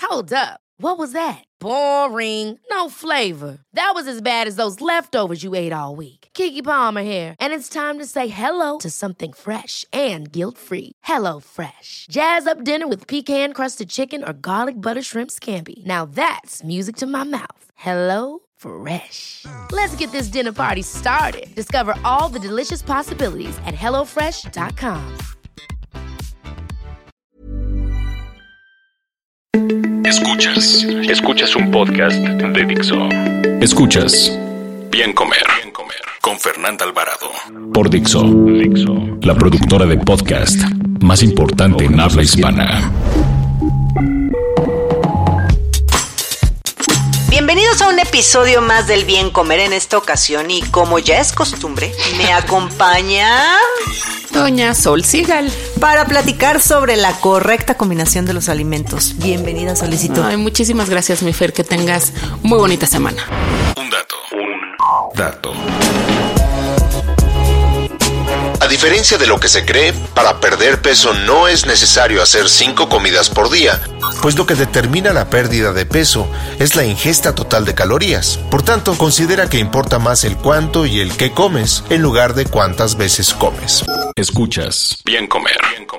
Hold up. What was that? Boring. No flavor. That was as bad as those leftovers you ate all week. Keke Palmer here, and it's time to say hello to something fresh and guilt-free. Hello Fresh. Jazz up dinner with pecan-crusted chicken or garlic butter shrimp scampi. Now that's music to my mouth. Hello Fresh. Let's get this dinner party started. Discover all the delicious possibilities at hellofresh.com. Escuchas un podcast de Dixo. Escuchas Bien Comer con Fernanda Alvarado por Dixo, la productora de podcast más importante en habla hispana. Bienvenidos a un episodio más del Bien Comer en esta ocasión, y como ya es costumbre, me acompaña Doña Sol Sigal para platicar sobre la correcta combinación de los alimentos. Bienvenida, Solicito. Ay, muchísimas gracias, mi Fer, que tengas muy bonita semana. Un dato. A diferencia de lo que se cree, para perder peso no es necesario hacer 5 comidas por día, pues lo que determina la pérdida de peso es la ingesta total de calorías. Por tanto, considera que importa más el cuánto y el qué comes, en lugar de cuántas veces comes. Escuchas Bien Comer.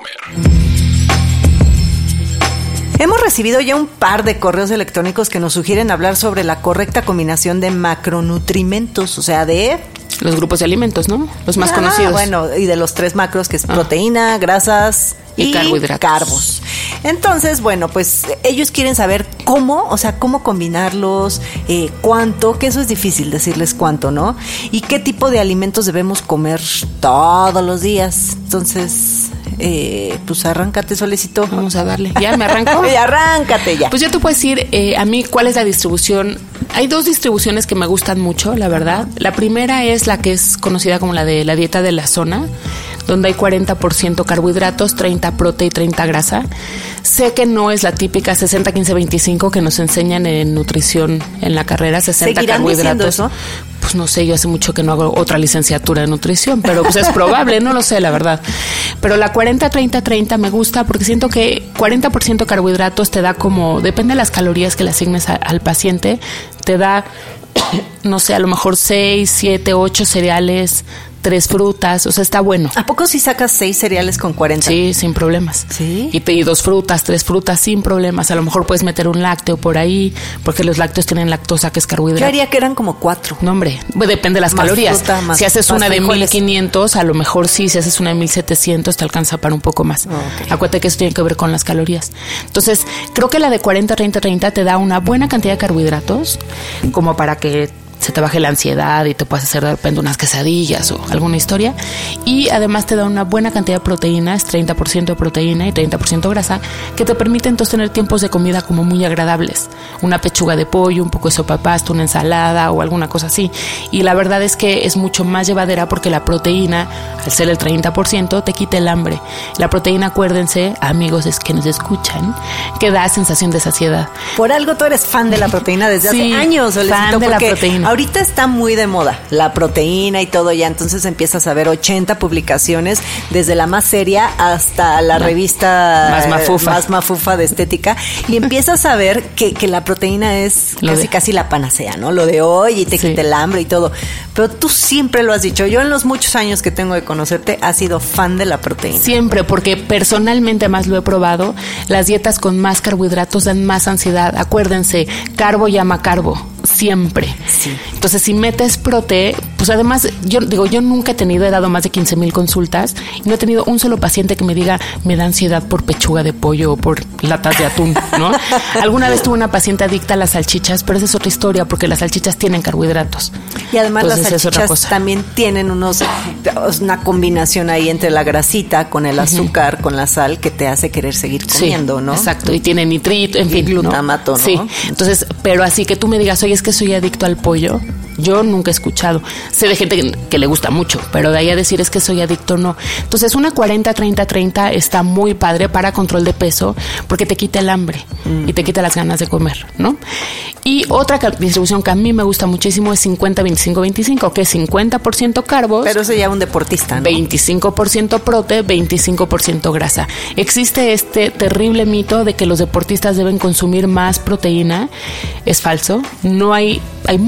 Hemos recibido ya un par de correos electrónicos que nos sugieren hablar sobre la correcta combinación de macronutrimentos, o sea, de los grupos de alimentos, ¿no? Los más conocidos. Bueno, y de los 3 macros, que es proteína, grasas y carbohidratos. Carbos. Entonces, bueno, pues ellos quieren saber cómo combinarlos, cuánto, que eso es difícil decirles cuánto, ¿no? Y qué tipo de alimentos debemos comer todos los días. Entonces, pues arráncate, Solecito. Vamos a darle. ¿Ya me arranco? Arráncate ya. Pues yo te puedo decir a mí cuál es la distribución. Hay 2 distribuciones que me gustan mucho, la verdad. La primera es la que es conocida como la de la dieta de la zona, donde hay 40% carbohidratos, 30 prote y 30 grasa. Sé que no es la típica 60-15-25 que nos enseñan en nutrición en la carrera, 60 carbohidratos. Eso? Pues no sé, yo hace mucho que no hago otra licenciatura en nutrición, pero pues es probable, no lo sé, la verdad. Pero la 40-30-30 me gusta porque siento que 40% carbohidratos te da como, depende de las calorías que le asignes al paciente, te da, no sé, a lo mejor 6, 7, 8 cereales, 3 frutas, o sea, está bueno. ¿A poco si sacas 6 cereales con 40? Sí, sin problemas. ¿Sí? Y 2 frutas, 3 frutas, sin problemas. A lo mejor puedes meter un lácteo por ahí, porque los lácteos tienen lactosa, que es carbohidrato. Yo haría que eran como 4. No, hombre, depende de las más calorías. Fruta, si haces una de frijoles. 1500, a lo mejor sí. Si haces una de 1700, te alcanza para un poco más. Okay. Acuérdate que eso tiene que ver con las calorías. Entonces, creo que la de 40-30-30 te da una buena cantidad de carbohidratos, como para que se te baje la ansiedad y te puedas hacer de repente unas quesadillas o alguna historia. Y además te da una buena cantidad de proteínas, 30% de proteína y 30% grasa, que te permite entonces tener tiempos de comida como muy agradables. Una pechuga de pollo, un poco de sopa de pasta, una ensalada o alguna cosa así. Y la verdad es que es mucho más llevadera porque la proteína, al ser el 30%, te quita el hambre. La proteína, acuérdense, amigos que nos escuchan, que da sensación de saciedad. Por algo tú eres fan de la proteína desde hace años, Solecito, fan de la proteína. Ahorita está muy de moda la proteína y todo ya, entonces empiezas a ver 80 publicaciones, desde la más seria hasta la revista más mafufa de estética, y empiezas a ver que la proteína es casi la panacea, ¿no? Lo de hoy, y te quita el hambre y todo. Pero tú siempre lo has dicho. Yo en los muchos años que tengo de conocerte, has sido fan de la proteína. Siempre, porque personalmente más lo he probado. Las dietas con más carbohidratos dan más ansiedad. Acuérdense, carbo llama carbo. Siempre. Sí. Entonces, si metes prote, pues además, yo nunca he dado más de 15,000 consultas y no he tenido un solo paciente que me diga, me da ansiedad por pechuga de pollo o por latas de atún, ¿no? Alguna vez tuve una paciente adicta a las salchichas, pero esa es otra historia, porque las salchichas tienen carbohidratos. Y además entonces, las salchichas también tienen una combinación ahí entre la grasita con el azúcar, con la sal, que te hace querer seguir comiendo, sí, ¿no? Exacto, y tiene nitrito, en fin, glutamato, ¿no? Sí, entonces, pero así que tú me digas, oye, es que soy adicto al pollo, Yo nunca he escuchado. Sé de gente que le gusta mucho, pero de ahí a decir es que soy adicto, no. Entonces una 40-30-30 está muy padre para control de peso porque te quita el hambre y te quita las ganas de comer, ¿no? Y otra distribución que a mí me gusta muchísimo es 50-25-25, que es 50% carbos. Pero eso ya un deportista, ¿no? 25% prote, 25% grasa. Existe este terrible mito de que los deportistas deben consumir más proteína. Es falso. No hay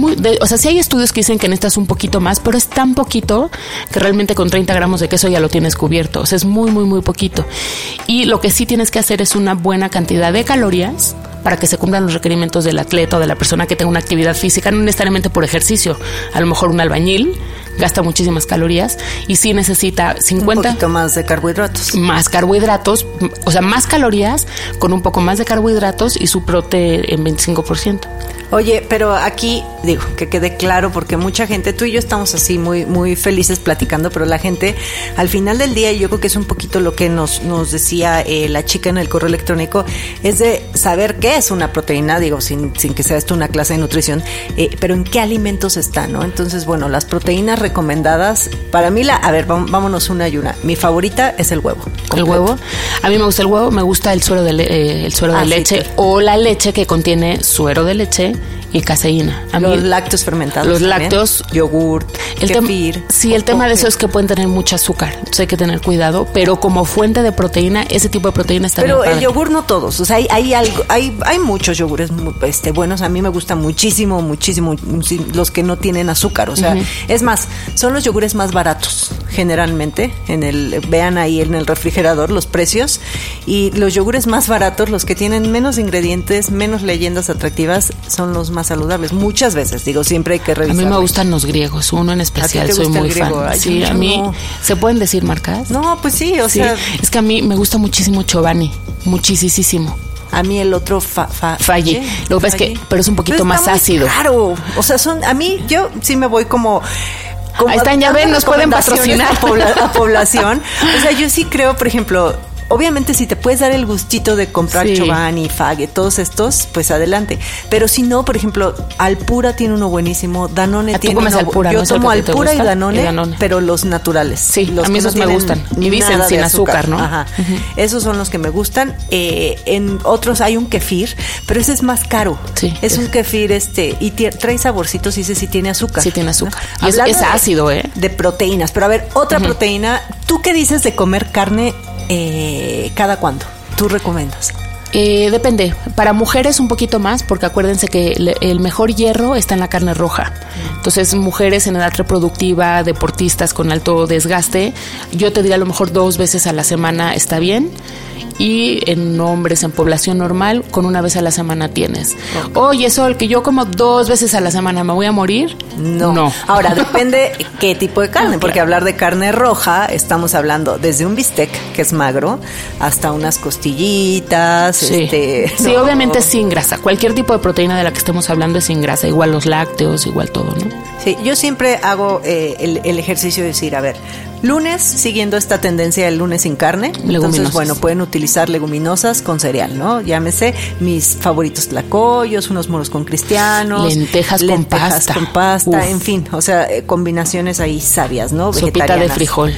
o sea, sí hay estudios que dicen que necesitas un poquito más, pero es tan poquito que realmente con 30 gramos de queso ya lo tienes cubierto. O sea, es muy, muy, muy poquito. Y lo que sí tienes que hacer es una buena cantidad de calorías para que se cumplan los requerimientos del atleta o de la persona que tenga una actividad física, no necesariamente por ejercicio. A lo mejor un albañil gasta muchísimas calorías y sí necesita 50... Un poquito más de carbohidratos. Más carbohidratos, o sea, más calorías con un poco más de carbohidratos y su prote en 25%. Oye, pero aquí, digo, que quede claro, porque mucha gente, tú y yo estamos así muy, muy felices platicando, pero la gente, al final del día, yo creo que es un poquito lo que nos decía la chica en el correo electrónico, es de saber qué es una proteína, digo, sin que sea esto una clase de nutrición, pero en qué alimentos está, ¿no? Entonces, bueno, las proteínas recomendadas, para mí, vámonos una y una. Mi favorita es el huevo. Completo. ¿El huevo? A mí me gusta el huevo, me gusta el suero de leche, o la leche que contiene suero de leche y caseína. Los lácteos fermentados. Los también. lácteos. Yogurt, kefir. Sí, el tema de eso es que pueden tener mucho azúcar. Entonces hay que tener cuidado. Pero como fuente de proteína, ese tipo de proteína está bien padre. Pero el yogur no todos. O sea, hay muchos yogures buenos. A mí me gustan muchísimo los que no tienen azúcar. O sea, es más, son los yogures más baratos, generalmente. Vean ahí en el refrigerador los precios. Y los yogures más baratos, los que tienen menos ingredientes, menos leyendas atractivas, son los más saludables. Muchas veces, digo, siempre hay que revisar. A mí me gustan los griegos, uno en especial, soy muy fan. Ay, sí, a mí, no. ¿Se pueden decir marcas? No, pues sí, o sea. Es que a mí me gusta muchísimo Chobani, muchísimo. A mí el otro Falle. Lo que pasa es que, pero es un poquito más ácido. Claro, o sea, yo sí me voy como ahí están, ya ven, nos pueden patrocinar a población. O sea, yo sí creo, por ejemplo, obviamente si te puedes dar el gustito de comprar Chobani, Fage, todos estos, pues adelante. Pero si no, por ejemplo, Alpura tiene uno buenísimo, Danone tiene uno. Alpura, yo ¿no? tomo Alpura y Danone, pero los naturales. Sí, los a mí esos me gustan. Y dicen sin azúcar, ¿no? Ajá. Esos son los que me gustan. En otros hay un kefir, pero ese es más caro. Sí. Es un kefir y trae saborcitos y ese sí tiene azúcar. Sí tiene azúcar. ¿No? Y es ácido, de proteínas. Pero a ver, otra proteína. ¿Tú qué dices de comer carne cada cuándo? ¿Tú recomiendas? Depende. Para mujeres un poquito más, porque acuérdense que el mejor hierro está en la carne roja. Entonces, mujeres en edad reproductiva, deportistas con alto desgaste, yo te diría a lo mejor 2 veces a la semana está bien. Y en hombres en población normal, con 1 vez a la semana tienes. Okay. Oye, Sol, que yo como 2 veces a la semana, ¿me voy a morir? No. Ahora, depende qué tipo de carne, porque hablar de carne roja, estamos hablando desde un bistec, que es magro, hasta unas costillitas. Sí, sí, obviamente sin grasa. Cualquier tipo de proteína de la que estemos hablando es sin grasa. Igual los lácteos, igual todo, ¿no? Sí, yo siempre hago el ejercicio de decir, a ver, lunes, siguiendo esta tendencia del lunes sin carne. Entonces, bueno, pueden utilizar leguminosas con cereal, ¿no? Llámese mis favoritos tlacoyos, unos moros con cristianos. Lentejas con pasta. Uf. En fin, o sea, combinaciones ahí sabias, ¿no? Sopita de frijol.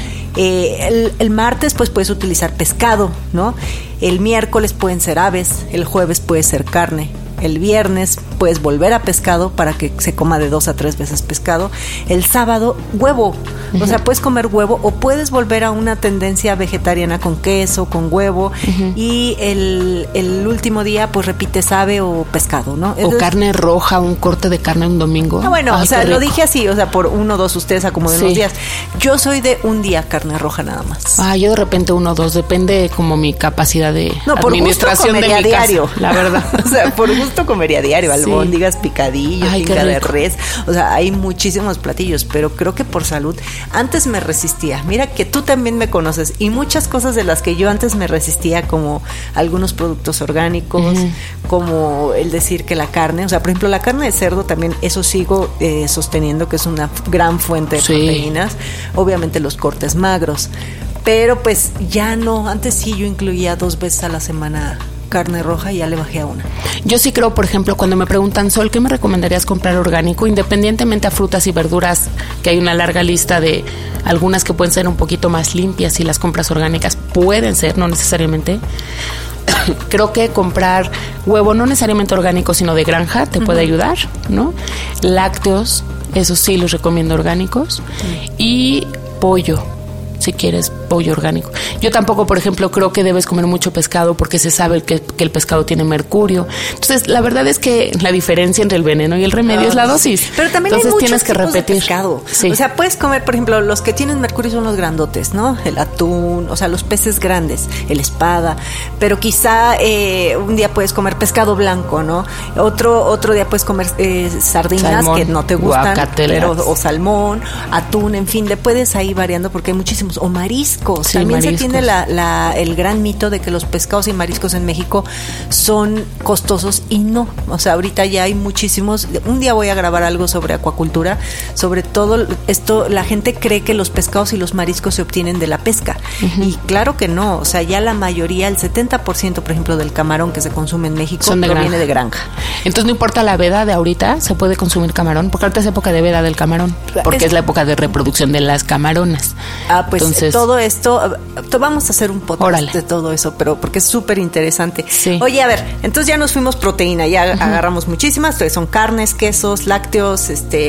El martes, pues puedes utilizar pescado, ¿no? El miércoles pueden ser aves, el jueves puede ser carne. El viernes puedes volver a pescado para que se coma de 2 a 3 veces pescado. El sábado, huevo. O sea, puedes comer huevo o puedes volver a una tendencia vegetariana con queso, con huevo. Y el último día, pues repites ave o pescado, ¿no? O carne roja, un corte de carne un domingo. Ah, bueno, o sea, lo dije así, o sea, por 1 o 2 ustedes acomoden los días. Yo soy de un día carne roja nada más. Yo de repente 1 o 2, depende como mi capacidad de administración de mi diario. Casa, la verdad. O sea, por gusto comería diario, albóndigas, picadillo, tinga de res. O sea, hay muchísimos platillos, pero creo que por salud antes me resistía. Mira que tú también me conoces y muchas cosas de las que yo antes me resistía, como algunos productos orgánicos, como el decir que la carne, o sea, por ejemplo, la carne de cerdo también, eso sigo sosteniendo que es una gran fuente de proteínas. Obviamente los cortes magros, pero pues ya no. Antes sí yo incluía 2 veces a la semana carne roja y ya le bajé a una. Yo sí creo, por ejemplo, cuando me preguntan, Sol, ¿qué me recomendarías comprar orgánico? Independientemente a frutas y verduras, que hay una larga lista de algunas que pueden ser un poquito más limpias y las compras orgánicas pueden ser, no necesariamente. Creo que comprar huevo, no necesariamente orgánico, sino de granja, te puede ayudar, ¿no? Lácteos, eso sí los recomiendo orgánicos. Y pollo, si quieres pollo orgánico. Yo tampoco, por ejemplo, creo que debes comer mucho pescado porque se sabe que el pescado tiene mercurio. Entonces, la verdad es que la diferencia entre el veneno y el remedio es la dosis. Pero también entonces, hay muchos tienes que tipos repetir. de pescado. Sí. O sea, puedes comer, por ejemplo, los que tienen mercurio son los grandotes, ¿no? El atún, o sea, los peces grandes, el espada. Pero quizá un día puedes comer pescado blanco, ¿no? Otro día puedes comer sardinas, salmón, que no te gustan, pero, o salmón, atún, en fin, le puedes ahí variando porque hay muchísimos. O mariscos. Sí, también mariscos. Se tiene el gran mito de que los pescados y mariscos en México son costosos y no. O sea, ahorita ya hay muchísimos. Un día voy a grabar algo sobre acuacultura. Sobre todo esto, la gente cree que los pescados y los mariscos se obtienen de la pesca. Y claro que no. O sea, ya la mayoría, el 70%, por ejemplo, del camarón que se consume en México proviene de granja. Entonces no importa la veda de ahorita, se puede consumir camarón, porque ahorita es época de veda del camarón, porque es la época de reproducción de las camaronas. Pues entonces, todo esto, vamos a hacer un podcast de todo eso, pero porque es súper interesante. Sí. Oye, a ver, entonces ya nos fuimos proteína, ya agarramos muchísimas, entonces son carnes, quesos, lácteos,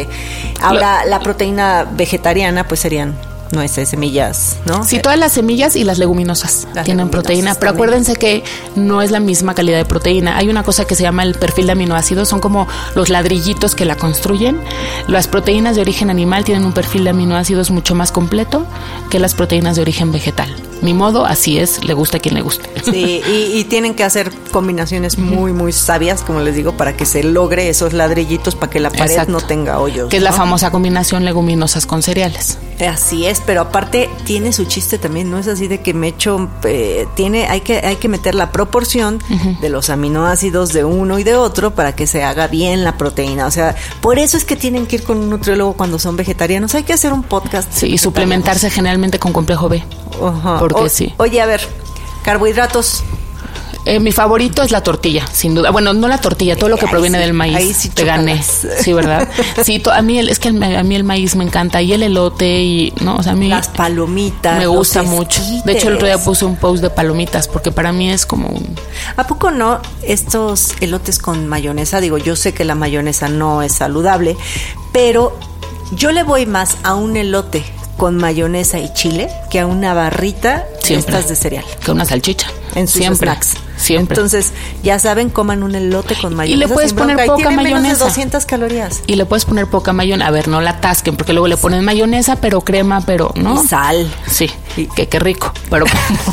ahora la proteína vegetariana pues serían nueces, semillas, ¿no? Sí, todas las semillas y las leguminosas tienen proteína, pero acuérdense que no es la misma calidad de proteína. Hay una cosa que se llama el perfil de aminoácidos, son como los ladrillitos que la construyen. Las proteínas de origen animal tienen un perfil de aminoácidos mucho más completo que las proteínas de origen vegetal. Ni modo, así es, le gusta a quien le guste. Sí, y tienen que hacer combinaciones muy, muy sabias, como les digo, para que se logre esos ladrillitos, para que la pared no tenga hoyos. Que es la famosa combinación leguminosas con cereales. Así es, pero aparte tiene su chiste también, no es así de que me echo, hay que meter la proporción de los aminoácidos de uno y de otro para que se haga bien la proteína. O sea, por eso es que tienen que ir con un nutriólogo cuando son vegetarianos. Hay que hacer un podcast. Sí, y suplementarse generalmente con complejo B. Porque sí. Oye, a ver, carbohidratos. Mi favorito es la tortilla, sin duda. Bueno, no la tortilla, todo lo que proviene del maíz. Ahí sí te gané. Sí, ¿verdad? Sí, a mí a mí el maíz me encanta, y el elote, y no, o sea, a mí las palomitas me gusta mucho. De hecho, el otro día puse un post de palomitas porque para mí es como un... ¿A poco no estos elotes con mayonesa? Digo, yo sé que la mayonesa no es saludable, pero yo le voy más a un elote con mayonesa y chile que a una barrita de estas de cereal. Que una salchicha. En sus snacks. Siempre. Entonces, ya saben, coman un elote con mayonesa. Y le puedes poner poca mayonesa. Menos de 200 calorías. Y le puedes poner poca mayonesa. A ver, no la atasquen, porque luego le ponen mayonesa, pero crema, pero no. Y sal. Sí, qué rico. Pero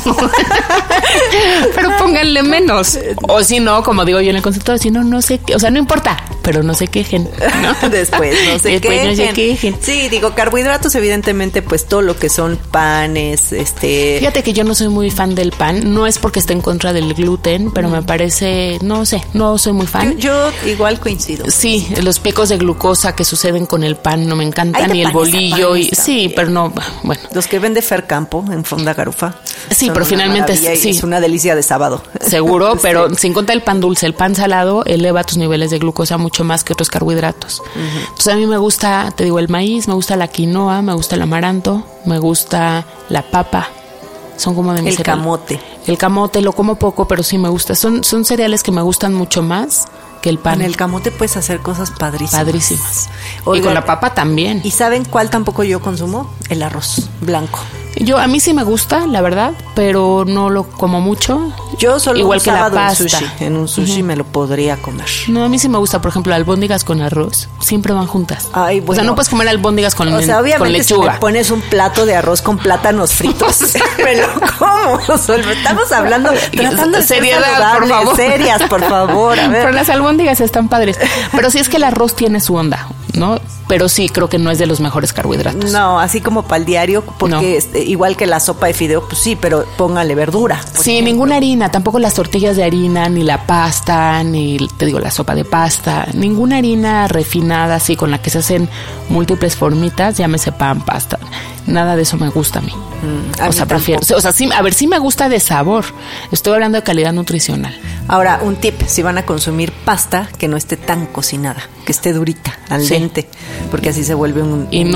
pero pónganle menos. O si no, como digo yo en el consultorio, si no sé qué. O sea, no importa, pero no se quejen, ¿no? Después no se quejen. Sí, digo, carbohidratos, evidentemente, pues todo lo que son panes, Fíjate que yo no soy muy fan del pan. No es porque esté en contra del gluten, pero me parece, no sé, no soy muy fan. Yo igual coincido. Sí, los picos de glucosa que suceden con el pan no me encantan, ni el bolillo. Sí, pero no, bueno. Los que vende Fer Campo en Fonda Garufa. Sí, pero finalmente sí. Es una delicia de sábado. Seguro, pero sin contar el pan dulce, el pan salado eleva tus niveles de glucosa mucho más que otros carbohidratos. Entonces a mí me gusta, te digo, el maíz, me gusta la quinoa, me gusta el amaranto, me gusta la papa. Son como de mi cereal. Camote. El camote lo como poco, pero sí me gusta. Son cereales que me gustan mucho más que el pan. Con el camote puedes hacer cosas padrísimas. Oigan, y con la papa también. ¿Y saben cuál tampoco yo consumo? El arroz blanco. A mí sí me gusta, la verdad, pero no lo como mucho. Yo solo igual que la pasta. En un sushi me lo podría comer. No, a mí sí me gusta, por ejemplo, albóndigas con arroz. Siempre van juntas. Ay, bueno. O sea, no puedes comer albóndigas con lechuga. Obviamente si me pones un plato de arroz con plátanos fritos, me lo como. Estamos hablando, tratando de seriedad, por favor. Serias, por favor. A ver. Pero las albóndigas están padres. Pero sí es que el arroz tiene su onda, ¿no? Pero sí creo que no es de los mejores carbohidratos. No, así como para el diario, porque igual que la sopa de fideo, pues sí, pero póngale verdura. Sí, ninguna harina, tampoco las tortillas de harina, ni la pasta, ni, te digo, la sopa de pasta, ninguna harina refinada así con la que se hacen múltiples formitas, llámese pan, pasta. Nada de eso me gusta a mí. Prefiero, sí, a ver, sí me gusta de sabor. Estoy hablando de calidad nutricional. Ahora, un tip, si van a consumir pasta, que no esté tan cocinada, que esté durita, al dente, porque así se vuelve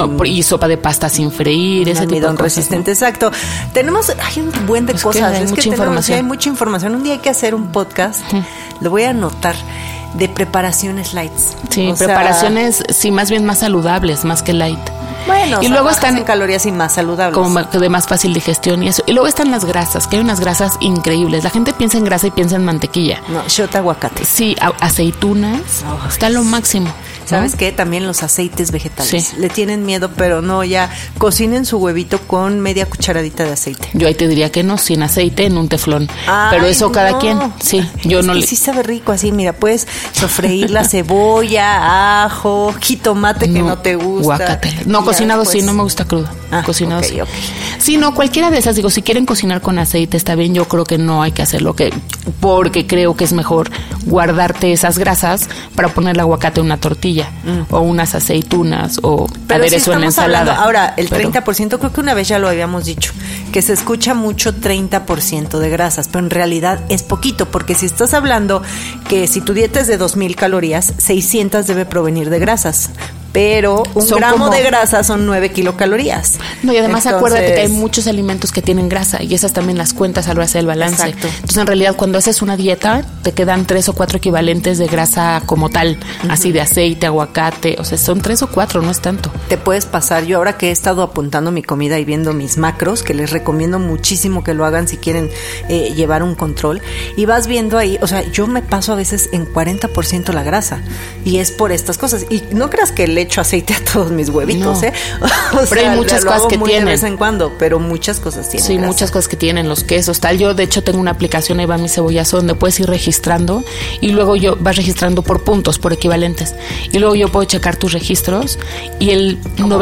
y sopa de pasta sin freír, ese tipo de cosas, resistente, ¿no? Exacto. Hay un buen de cosas. Hay mucha información. Un día hay que hacer un podcast, lo voy a anotar, de preparaciones lights. Sí, preparaciones, más bien más saludables, más que light. Bueno, y luego están en calorías y más saludables. Como de más fácil digestión y eso. Y luego están las grasas, que hay unas grasas increíbles. La gente piensa en grasa y piensa en mantequilla. No, shot aguacate. Sí, aceitunas. Está lo máximo. ¿Sabes qué? También los aceites vegetales. Le tienen miedo, pero no, ya cocinen su huevito con media cucharadita de aceite. Yo ahí te diría que no, sin aceite en un teflón. Pero eso cada quien. Sí, yo no sí sabe rico así, mira, puedes sofreír la cebolla, ajo, jitomate que no te gusta. Guacatela. No, cocinado sí, no me gusta crudo. Cocinado sí. Sí, no, cualquiera de esas, digo, si quieren cocinar con aceite está bien, yo creo que no hay que hacerlo, porque creo que es mejor guardarte esas grasas para poner el aguacate en una tortilla o unas aceitunas o aderezo en la ensalada. Ahora, el 30%, creo que una vez ya lo habíamos dicho, que se escucha mucho 30% de grasas, pero en realidad es poquito, porque si estás hablando que si tu dieta es de 2,000 calorías, 600 debe provenir de grasas. Pero un gramo de grasa son 9 kilocalorías. No, y además acuérdate que hay muchos alimentos que tienen grasa y esas también las cuentas a la hora de hacer el balance. Exacto. Entonces, en realidad, cuando haces una dieta, te quedan 3 o 4 equivalentes de grasa como tal, así de aceite, aguacate, o sea, son 3 o 4, no es tanto. Te puedes pasar. Yo ahora que he estado apuntando mi comida y viendo mis macros, que les recomiendo muchísimo que lo hagan si quieren llevar un control, y vas viendo ahí, o sea, yo me paso a veces en 40% la grasa, y es por estas cosas. Y no creas que le echo aceite a todos mis huevitos, no. Pero hay muchas cosas que tienen. De vez en cuando, pero muchas cosas tienen. Sí, grasa. Muchas cosas que tienen, los quesos, tal. Yo, de hecho, tengo una aplicación, ahí va mi cebollazo, donde puedes ir registrando y luego vas registrando por puntos, por equivalentes. Y luego yo puedo checar tus registros y el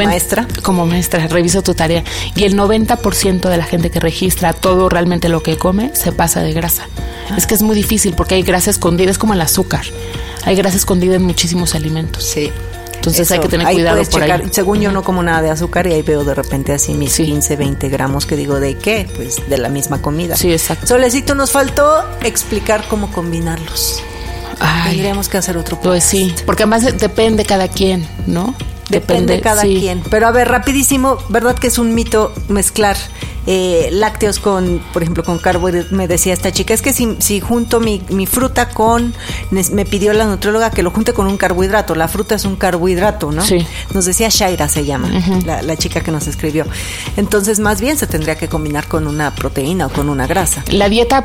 Como maestra, reviso tu tarea. Y el 90% de la gente que registra todo realmente lo que come se pasa de grasa. Es que es muy difícil porque hay grasa escondida, es como el azúcar. Hay grasa escondida en muchísimos alimentos. Sí. Entonces hay que tener cuidado por checar. Ahí. Según yo no como nada de azúcar y ahí veo de repente así mis 15, 20 gramos que digo, ¿de qué? Pues de la misma comida. Sí, exacto. Solecito, nos faltó explicar cómo combinarlos. Tendríamos que hacer otro podcast. Pues sí, porque además depende cada quien, ¿no? Depende cada quien. Pero a ver, rapidísimo, ¿verdad que es un mito mezclar lácteos con, por ejemplo, con carbohidratos? Me decía esta chica, es que si junto mi fruta me pidió la nutrióloga que lo junte con un carbohidrato. La fruta es un carbohidrato, ¿no? Sí. Nos decía Shaira, se llama, la chica que nos escribió. Entonces, más bien se tendría que combinar con una proteína o con una grasa. La dieta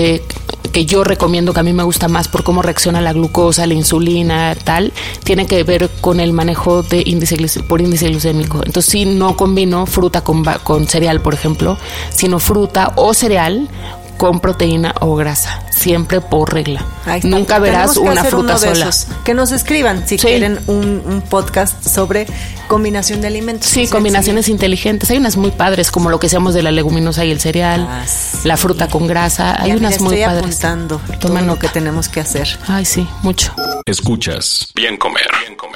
que yo recomiendo, que a mí me gusta más por cómo reacciona la glucosa, la insulina, tal, tiene que ver con el manejo de índice glucémico. Entonces, sí, no combino fruta con cereal, por ejemplo, sino fruta o cereal con proteína o grasa, siempre por regla. Nunca verás una fruta sola. Que nos escriban si quieren un podcast sobre combinación de alimentos. Sí, combinaciones inteligentes. Hay unas muy padres, como lo que seamos de la leguminosa y el cereal, la fruta con grasa. Hay unas muy padres. Estoy apuntando todo lo que tenemos que hacer. Ay, sí, mucho. Escuchas Bien Comer.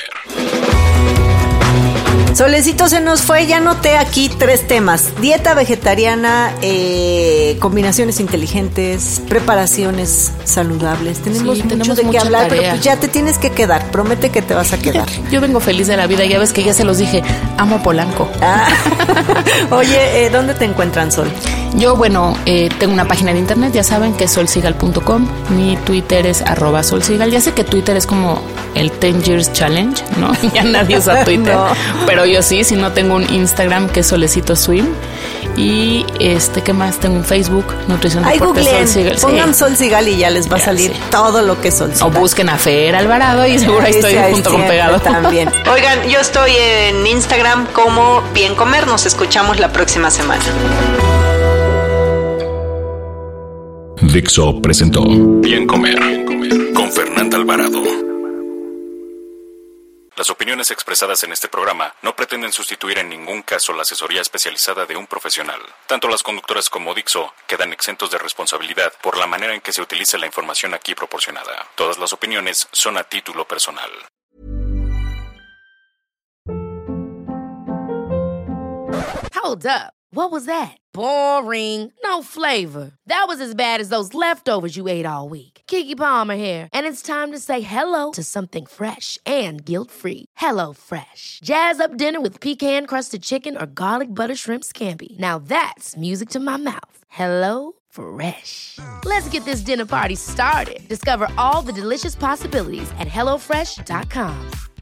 Solecito, se nos fue, ya anoté aquí 3 temas: dieta vegetariana, combinaciones inteligentes, preparaciones saludables. Tenemos mucho de qué hablar, pero pues ya te tienes que quedar, promete que te vas a quedar. Yo vengo feliz de la vida, ya ves que ya se los dije, amo Polanco. Oye, ¿dónde te encuentran, Sol? Yo, tengo una página de internet, ya saben, que es solsigal.com. Mi Twitter es @solsigal. Ya sé que Twitter es como el 10 Years Challenge, ¿no? Ya nadie usa Twitter. No. Pero yo sí, si no, tengo un Instagram que es Solecito Swim. Y ¿qué más? Tengo un Facebook, Nutrición Deporte Sol Sigal. Pongan Sol Sigal y ya les va a salir todo lo que es Sol Sigal. O busquen a Fer Alvarado y seguro ahí estoy junto con pegado. También. Oigan, yo estoy en Instagram como Bien Comer. Nos escuchamos la próxima semana. Dixo presentó Bien Comer con Fernanda Alvarado. Las opiniones expresadas en este programa no pretenden sustituir en ningún caso la asesoría especializada de un profesional. Tanto las conductoras como Dixo quedan exentos de responsabilidad por la manera en que se utilice la información aquí proporcionada. Todas las opiniones son a título personal. Hold up. What was that? Boring. No flavor. That was as bad as those leftovers you ate all week. Keke Palmer here, and it's time to say hello to something fresh and guilt-free. Hello Fresh. Jazz up dinner with pecan-crusted chicken or garlic butter shrimp scampi. Now that's music to my mouth. Hello Fresh. Let's get this dinner party started. Discover all the delicious possibilities at HelloFresh.com.